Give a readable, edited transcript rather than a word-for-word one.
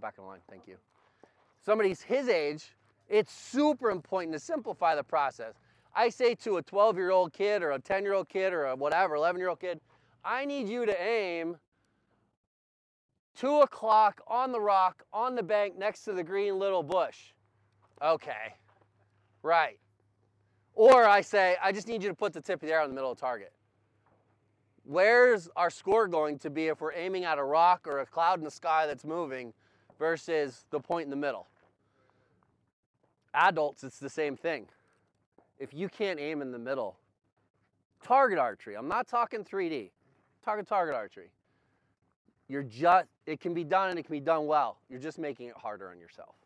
back in line, thank you. Somebody's his age, it's super important to simplify the process. I say to a 12-year-old kid or a 10-year-old kid or a whatever, 11-year-old kid, I need you to aim 2 o'clock on the rock, on the bank, next to the green little bush. Okay, right. Or I say, I just need you to put the tip of the arrow in the middle of the target. Where's our score going to be if we're aiming at a rock or a cloud in the sky that's moving versus the point in the middle? Adults, it's the same thing. If you can't aim in the middle, target archery, I'm not talking 3D, I'm talking target archery. It can be done and it can be done well. You're just making it harder on yourself.